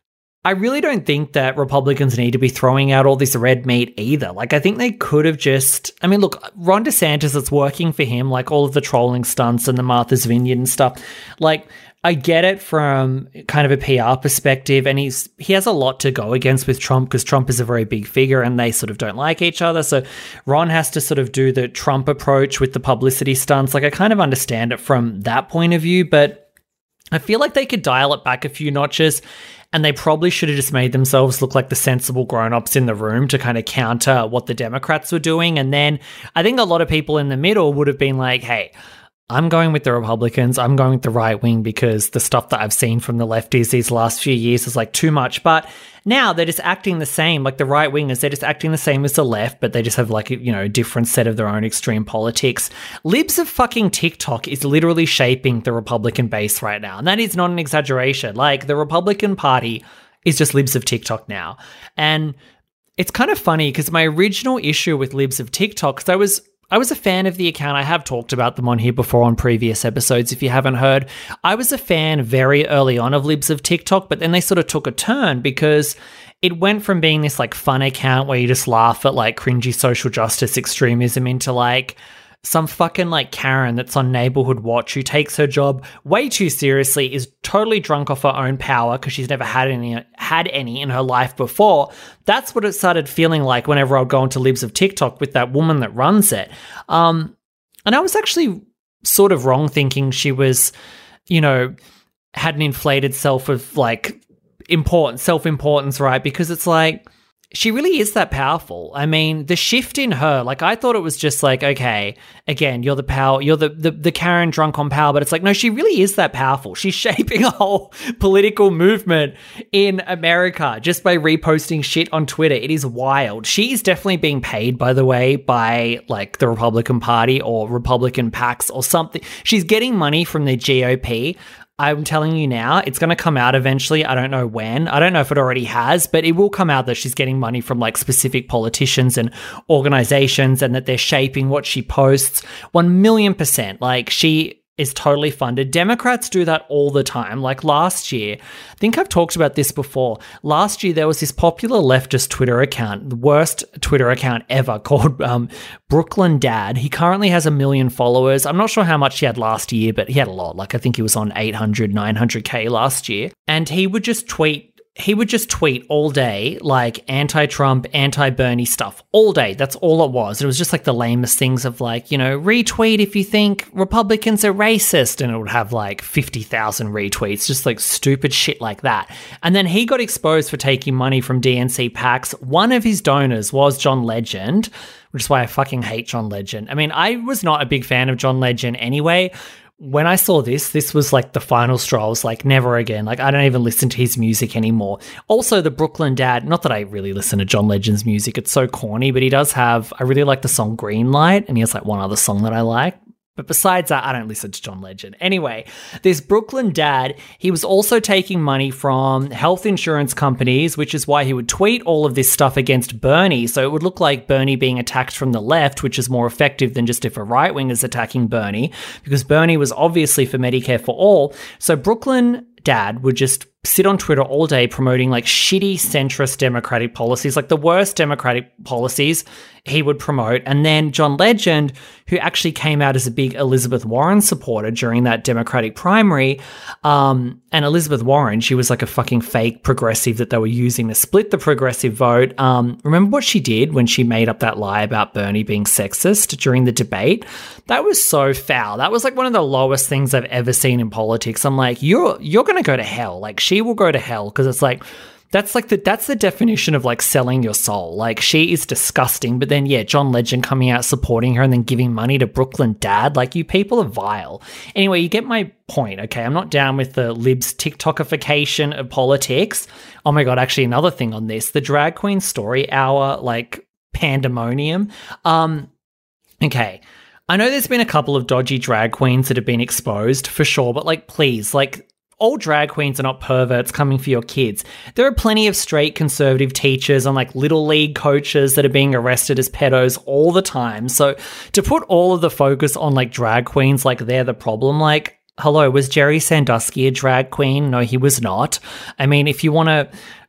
I really don't think that Republicans need to be throwing out all this red meat either. Like, I think they could have just, I mean, look, Ron DeSantis, it's working for him, like all of the trolling stunts and the Martha's Vineyard and stuff. Like, I get it from kind of a P R perspective, and he's he has a lot to go against with Trump because Trump is a very big figure and they sort of don't like each other. So Ron has to sort of do the Trump approach with the publicity stunts. Like, I kind of understand it from that point of view, but I feel like they could dial it back a few notches, and they probably should have just made themselves look like the sensible grown-ups in the room to kind of counter what the Democrats were doing. And then I think a lot of people in the middle would have been like, hey, I'm going with the Republicans. I'm going with the right wing because the stuff that I've seen from the lefties these last few years is like too much. But now they're just acting the same, like the right wingers, they're just acting the same as the left, but they just have like, you know, a different set of their own extreme politics. Libs of fucking TikTok is literally shaping the Republican base right now. And that is not an exaggeration. Like, the Republican Party is just libs of TikTok now. And it's kind of funny because my original issue with libs of TikTok, because I was I was a fan of the account. I have talked about them on here before on previous episodes if you haven't heard. I was a fan very early on of libs of TikTok, but then they sort of took a turn because it went from being this like fun account where you just laugh at like cringy social justice extremism into like some fucking like Karen that's on Neighborhood Watch who takes her job way too seriously, is totally drunk off her own power because she's never had any had any in her life before. That's what it started feeling like whenever I'd go into libs of TikTok with that woman that runs it. Um, and I was actually sort of wrong thinking she was, you know, had an inflated self of like importance, self-importance, right? Because it's like, she really is that powerful. I mean, the shift in her, like, I thought it was just like, okay, again, you're the power, you're the, the, the Karen drunk on power, but it's like, no, she really is that powerful. She's shaping a whole political movement in America just by reposting shit on Twitter. It is wild. She is definitely being paid, by the way, by like the Republican Party or Republican PACs or something. She's getting money from the G O P. I'm telling you now, it's going to come out eventually. I don't know when. I don't know if it already has, but it will come out that she's getting money from like specific politicians and organizations and that they're shaping what she posts. One million percent. Like, she is totally funded. Democrats do that all the time. Like last year, I think I've talked about this before. Last year, there was this popular leftist Twitter account, the worst Twitter account ever, called um, Brooklyn Dad. He currently has a million followers. I'm not sure how much he had last year, but he had a lot. Like, I think he was on eight hundred, nine hundred K last year. And he would just tweet he would just tweet all day, like anti-Trump, anti-Bernie stuff all day. That's all it was. It was just like the lamest things of like, you know, retweet if you think Republicans are racist, and it would have like fifty thousand retweets, just like stupid shit like that. And then he got exposed for taking money from D N C PACs. One of his donors was John Legend, which is why I fucking hate John Legend. I mean, I was not a big fan of John Legend anyway. When I saw this, this was like the final straw. I was like, never again. Like, I don't even listen to his music anymore. Also, the Brooklyn Dad, not that I really listen to John Legend's music. It's so corny, but he does have, I really like the song Green Light, and he has like one other song that I like. But besides that, I don't listen to John Legend. Anyway, this Brooklyn Dad, he was also taking money from health insurance companies, which is why he would tweet all of this stuff against Bernie. So it would look like Bernie being attacked from the left, which is more effective than just if a right wing is attacking Bernie, because Bernie was obviously for Medicare for all. So Brooklyn Dad would just sit on Twitter all day promoting like shitty centrist Democratic policies, like the worst Democratic policies he would promote. And then John Legend, who actually came out as a big Elizabeth Warren supporter during that Democratic primary, um, and Elizabeth Warren, she was like a fucking fake progressive that they were using to split the progressive vote. Um, remember what she did when she made up that lie about Bernie being sexist during the debate? That was so foul. That was like one of the lowest things I've ever seen in politics. I'm like, you're you're going to go to hell. Like, she will go to hell, because it's like, that's like the that's the definition of like selling your soul. Like, she is disgusting. But then, yeah, John Legend coming out supporting her and then giving money to Brooklyn Dad. Like, you people are vile. Anyway, you get my point, okay? I'm not down with the libs TikTokification of politics. Oh my God, actually, another thing on this, the drag queen story hour, like pandemonium. Um, okay. I know there's been a couple of dodgy drag queens that have been exposed for sure, but like, please, like, all drag queens are not perverts coming for your kids. There are plenty of straight conservative teachers and like little league coaches that are being arrested as pedos all the time. So to put all of the focus on like drag queens, like they're the problem, like, hello, was Jerry Sandusky a drag queen? No, he was not. I mean, if you want to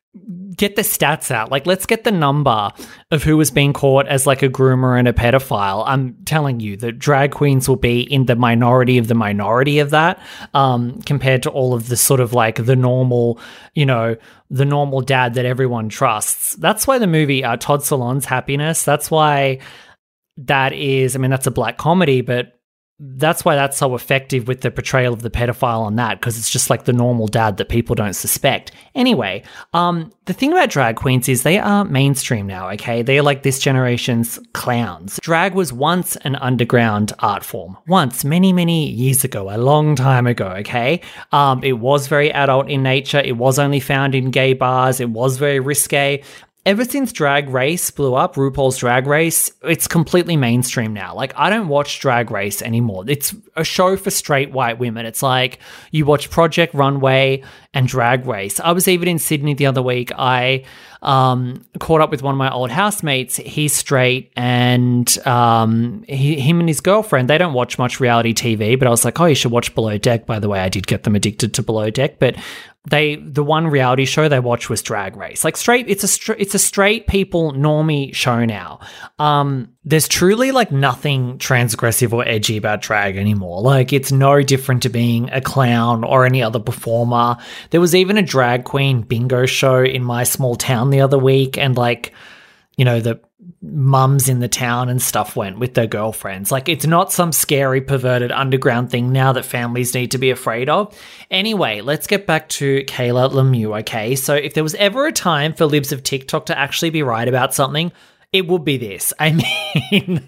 get the stats out, like, let's get the number of who was being caught as like a groomer and a pedophile. I'm telling you that drag queens will be in the minority of the minority of that, um, compared to all of the sort of like the normal, you know, the normal dad that everyone trusts. That's why the movie uh, Todd Solondz Happiness, that's why that is, I mean, that's a black comedy, but that's why that's so effective with the portrayal of the pedophile on that, because it's just like the normal dad that people don't suspect. Anyway, um, the thing about drag queens is they are mainstream now, okay? They are like this generation's clowns. Drag was once an underground art form. Once, many, many years ago, a long time ago, okay? Um, it was very adult in nature. It was only found in gay bars. It was very risque. Ever since Drag Race blew up, RuPaul's Drag Race, it's completely mainstream now. Like, I don't watch Drag Race anymore. It's a show for straight white women. It's like you watch Project Runway and Drag Race. I was even in Sydney the other week. I um, caught up with one of my old housemates. He's straight, and um, he, him and his girlfriend, they don't watch much reality T V, but I was like, oh, you should watch Below Deck. By the way, I did get them addicted to Below Deck, but they the one reality show they watched was Drag Race. Like, straight, it's a str- it's a straight people normie show now. Um, there's truly like nothing transgressive or edgy about drag anymore. Like, it's no different to being a clown or any other performer. There was even a drag queen bingo show in my small town the other week, and like, you know, the mums in the town and stuff went with their girlfriends. Like, it's not some scary, perverted underground thing now that families need to be afraid of. Anyway, let's get back to Kayla Lemieux, okay? So if there was ever a time for libs of TikTok to actually be right about something, it would be this. I mean,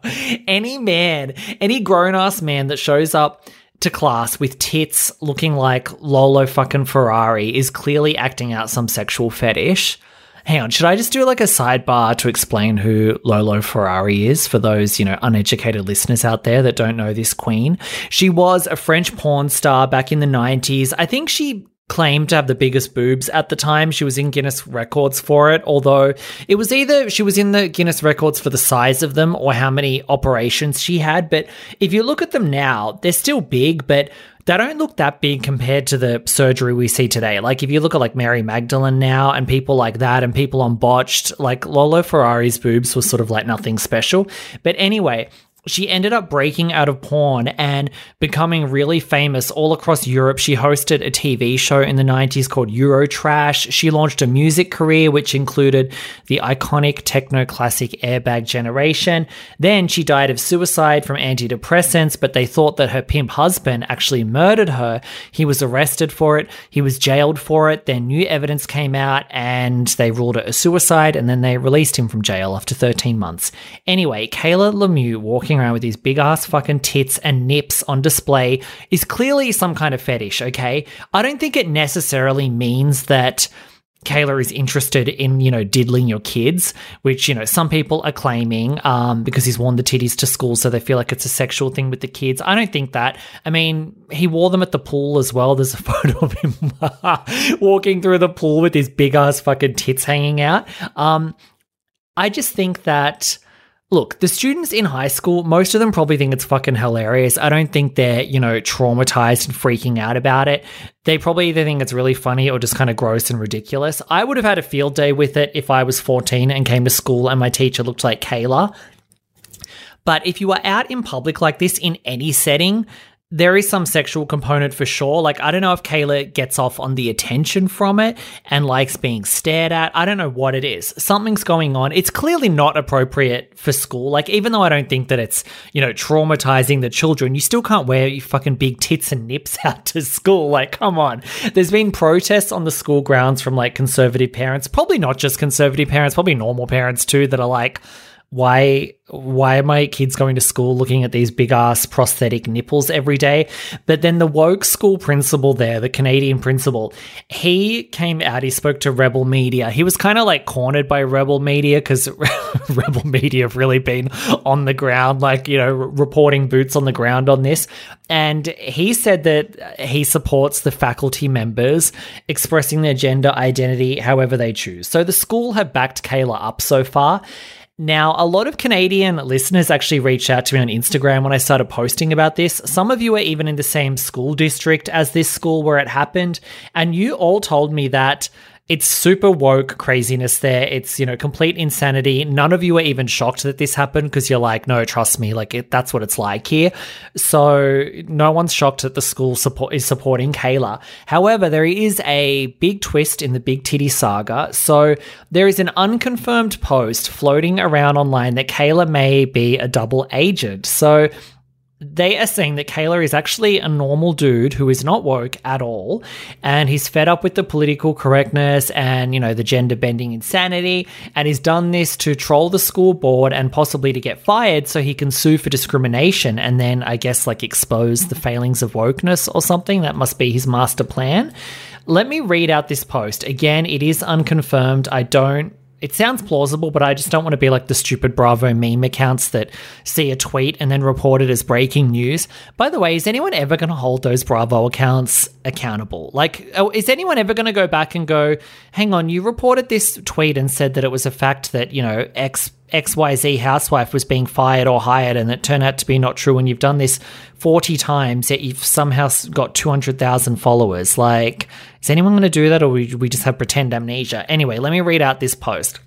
any man, any grown-ass man that shows up to class with tits looking like Lolo fucking Ferrari is clearly acting out some sexual fetish. Hang on, should I just do like a sidebar to explain who Lolo Ferrari is for those, you know, uneducated listeners out there that don't know this queen? She was a French porn star back in the nineties. I think she claimed to have the biggest boobs at the time. She was in Guinness records for it, although it was either she was in the Guinness records for the size of them or how many operations she had. But if you look at them now, they're still big, but they don't look that big compared to the surgery we see today. Like, if you look at like Mary Magdalene now and people like that and people on Botched, like Lolo Ferrari's boobs was sort of like nothing special. But anyway, she ended up breaking out of porn and becoming really famous all across Europe. She hosted a T V show in the nineties called Eurotrash. She launched a music career, which included the iconic techno classic Airbag Generation. Then she died of suicide from antidepressants, but they thought that her pimp husband actually murdered her. He was arrested for it. He was jailed for it. Then new evidence came out and they ruled it a suicide, and then they released him from jail after thirteen months. Anyway, Kayla Lemieux walking around with these big ass fucking tits and nips on display is clearly some kind of fetish, okay? I don't think it necessarily means that Kayla is interested in, you know, diddling your kids, which, you know, some people are claiming um, because he's worn the titties to school, so they feel like it's a sexual thing with the kids. I don't think that. I mean, he wore them at the pool as well. There's a photo of him walking through the pool with his big ass fucking tits hanging out. Um, I just think that, look, the students in high school, most of them probably think it's fucking hilarious. I don't think they're, you know, traumatized and freaking out about it. They probably either think it's really funny or just kind of gross and ridiculous. I would have had a field day with it if I was fourteen and came to school and my teacher looked like Kayla. But if you are out in public like this in any setting, there is some sexual component for sure. Like, I don't know if Kayla gets off on the attention from it and likes being stared at. I don't know what it is. Something's going on. It's clearly not appropriate for school. Like, even though I don't think that it's, you know, traumatizing the children, you still can't wear your fucking big tits and nips out to school. Like, come on. There's been protests on the school grounds from, like, conservative parents. Probably not just conservative parents, probably normal parents too, that are like, why why are my kids going to school looking at these big ass prosthetic nipples every day? But then the woke school principal there, the Canadian principal, he came out, he spoke to Rebel Media. He was kind of like cornered by Rebel Media because Rebel Media have really been on the ground, like, you know, reporting boots on the ground on this. And he said that he supports the faculty members expressing their gender identity however they choose. So the school have backed Kayla up so far. Now, a lot of Canadian listeners actually reached out to me on Instagram when I started posting about this. Some of you are even in the same school district as this school where it happened, and you all told me that it's super woke craziness there. It's, you know, complete insanity. None of you are even shocked that this happened because you're like, no, trust me, like it, that's what it's like here. So no one's shocked that the school support is supporting Kayla. However, there is a big twist in the Big Titty saga. So there is an unconfirmed post floating around online that Kayla may be a double agent. So they are saying that Kayla is actually a normal dude who is not woke at all, and he's fed up with the political correctness and, you know, the gender-bending insanity, and he's done this to troll the school board and possibly to get fired so he can sue for discrimination and then, I guess, like, expose the failings of wokeness or something. That must be his master plan. Let me read out this post. Again, it is unconfirmed. I don't It sounds plausible, but I just don't want to be like the stupid Bravo meme accounts that see a tweet and then report it as breaking news. By the way, is anyone ever going to hold those Bravo accounts accountable? Like, is anyone ever going to go back and go, hang on, you reported this tweet and said that it was a fact that, you know, X X Y Z housewife was being fired or hired, and it turned out to be not true, and you've done this forty times, yet you've somehow got two hundred thousand followers. Like, is anyone going to do that, or we, we just have pretend amnesia? Anyway, let me read out this post.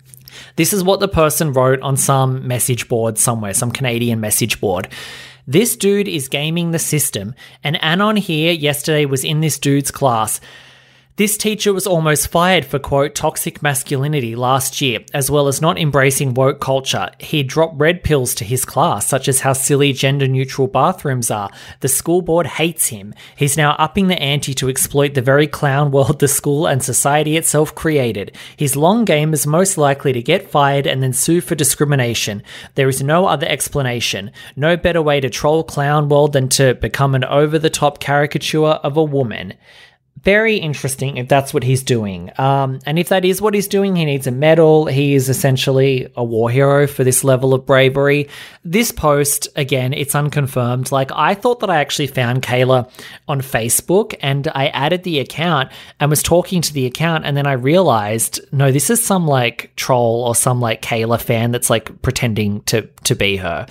This is what the person wrote on some message board somewhere, some Canadian message board. This dude is gaming the system, and Anon here yesterday was in this dude's class. This teacher was almost fired for, quote, toxic masculinity last year, as well as not embracing woke culture. He dropped red pills to his class, such as how silly gender-neutral bathrooms are. The school board hates him. He's now upping the ante to exploit the very clown world the school and society itself created. His long game is most likely to get fired and then sue for discrimination. There is no other explanation. No better way to troll clown world than to become an over-the-top caricature of a woman. Very interesting if that's what he's doing. Um, and if that is what he's doing, he needs a medal. He is essentially a war hero for this level of bravery. This post, again, it's unconfirmed. Like, I thought that I actually found Kayla on Facebook, and I added the account and was talking to the account, and then I realized, no, this is some like troll or some like Kayla fan that's like pretending to to be her.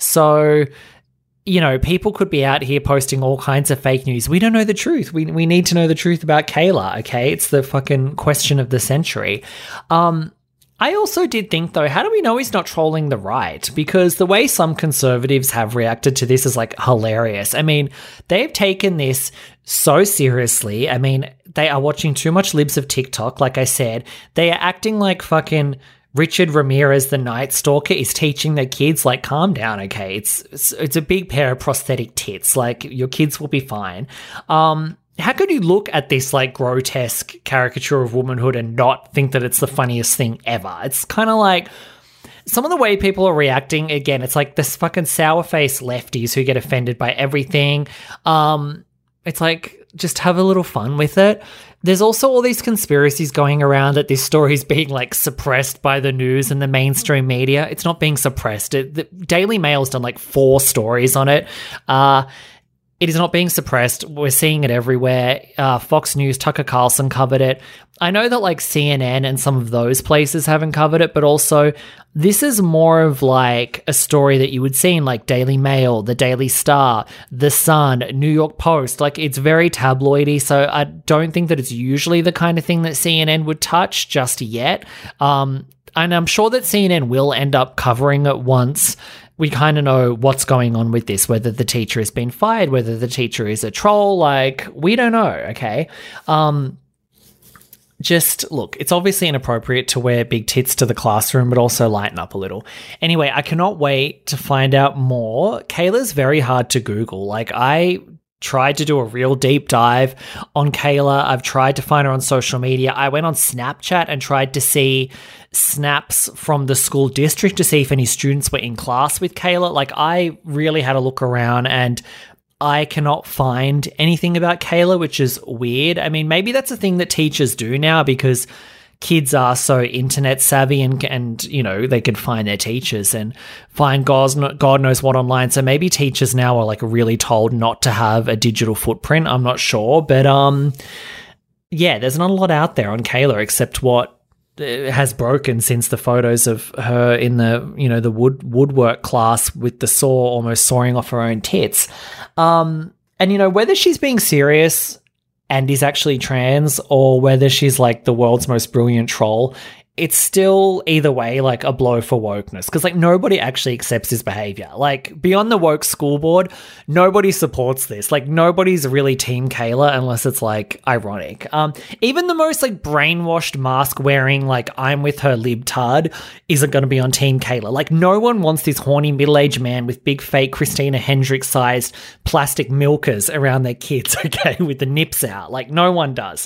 So, you know, people could be out here posting all kinds of fake news. We don't know the truth. We we need to know the truth about Kayla, okay? It's the fucking question of the century. Um, I also did think, though, how do we know he's not trolling the right? Because the way some conservatives have reacted to this is, like, hilarious. I mean, they've taken this so seriously. I mean, they are watching too much libs of TikTok, like I said. They are acting like fucking Richard Ramirez, the Night Stalker, is teaching their kids, like, calm down, okay? It's, it's, it's a big pair of prosthetic tits. Like, your kids will be fine. Um... How could you look at this, like, grotesque caricature of womanhood and not think that it's the funniest thing ever? It's kind of like some of the way people are reacting. Again, it's like this fucking sour-faced lefties who get offended by everything. Um, it's like, just have a little fun with it. There's also all these conspiracies going around that this story is being, like, suppressed by the news and the mainstream media. It's not being suppressed. It, the Daily Mail's done, like, four stories on it. Uh, It is not being suppressed. We're seeing it everywhere. Uh, Fox News, Tucker Carlson covered it. I know that, like, C N N and some of those places haven't covered it, but also this is more of like a story that you would see in, like, Daily Mail, the Daily Star, The Sun, New York Post. Like, it's very tabloidy, so I don't think that it's usually the kind of thing that C N N would touch just yet. Um, and I'm sure that C N N will end up covering it once we kind of know what's going on with this, whether the teacher has been fired, whether the teacher is a troll. Like, we don't know, okay? Um, just, look, it's obviously inappropriate to wear big tits to the classroom, but also lighten up a little. Anyway, I cannot wait to find out more. Kayla's very hard to Google. Like, I tried to do a real deep dive on Kayla. I've tried to find her on social media. I went on Snapchat and tried to see snaps from the school district to see if any students were in class with Kayla. Like, I really had a look around and I cannot find anything about Kayla, which is weird. I mean, maybe that's a thing that teachers do now because kids are so internet savvy and, and you know, they could find their teachers and find God, God knows what online. So maybe teachers now are, like, really told not to have a digital footprint. I'm not sure. But, um, yeah, there's not a lot out there on Kayla except what has broken since the photos of her in the, you know, the wood woodwork class with the saw almost sawing off her own tits. Um, and, you know, whether she's being serious and is actually trans or whether she's, like, the world's most brilliant troll, it's still either way, like, a blow for wokeness because, like, nobody actually accepts this behavior. Like, beyond the woke school board, nobody supports this. Like, nobody's really team Kayla unless it's, like, ironic. Um, even the most, like, brainwashed mask wearing, like, I'm with her libtard isn't going to be on team Kayla. Like, no one wants this horny middle-aged man with big fake Christina Hendricks-sized plastic milkers around their kids, okay, with the nips out. Like, no one does.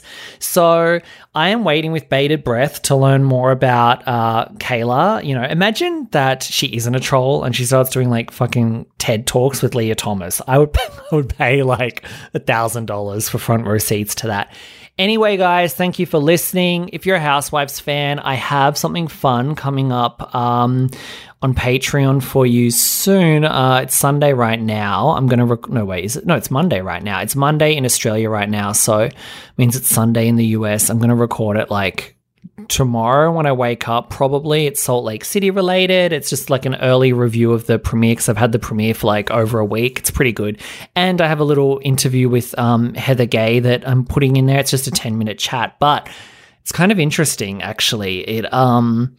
So I am waiting with bated breath to learn more more about uh, Kayla. You know, imagine that she isn't a troll and she starts doing, like, fucking TED Talks with Leah Thomas. I would, I would pay, like, a thousand dollars for front row seats to that. Anyway, guys, thank you for listening. If you're a Housewives fan, I have something fun coming up um, on Patreon for you soon. Uh, it's Sunday right now. I'm going to... Rec- no, wait. Is it? No, it's Monday right now. It's Monday in Australia right now, so it means it's Sunday in the U S. I'm going to record it, like, tomorrow when I wake up. Probably it's Salt Lake City related. It's just like an early review of the premiere because I've had the premiere for like over a week. It's pretty good. And I have a little interview with um, Heather Gay that I'm putting in there. It's just a ten minute chat, but it's kind of interesting actually. It um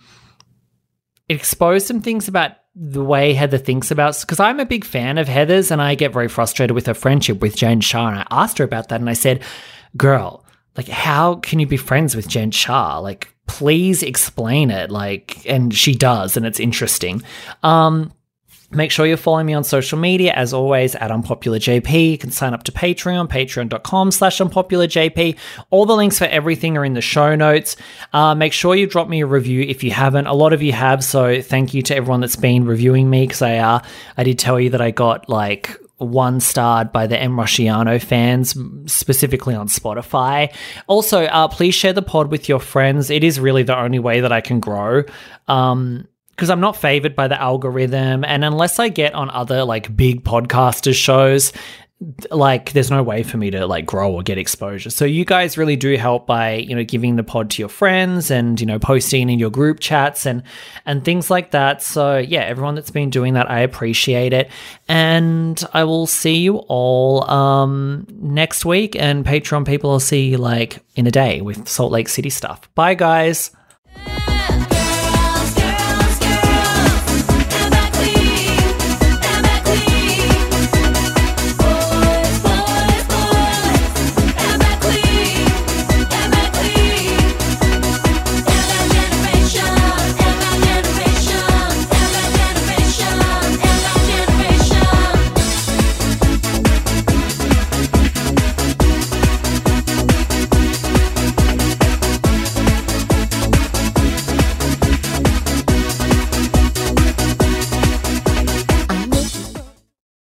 it exposed some things about the way Heather thinks about, because I'm a big fan of Heather's and I get very frustrated with her friendship with Jen Shah, and I asked her about that and I said, girl, like, how can you be friends with Jen Shah? Like, please explain it. Like, and she does, and it's interesting. Um, make sure you're following me on social media, as always, at UnpopularJP. You can sign up to Patreon, patreon.com slash UnpopularJP. All the links for everything are in the show notes. Uh, make sure you drop me a review if you haven't. A lot of you have, so thank you to everyone that's been reviewing me, because I, uh, I did tell you that I got, like, one starred by the M. Rusciano fans, specifically on Spotify. Also, uh, please share the pod with your friends. It is really the only way that I can grow. Um, because I'm not favored by the algorithm, and unless I get on other like big podcasters shows, like there's no way for me to like grow or get exposure. So you guys really do help by, you know, giving the pod to your friends and, you know, posting in your group chats and and things like that. So yeah, everyone that's been doing that, I appreciate it. And I will see you all um next week, and Patreon people, I'll see you like in a day with Salt Lake City stuff. Bye guys.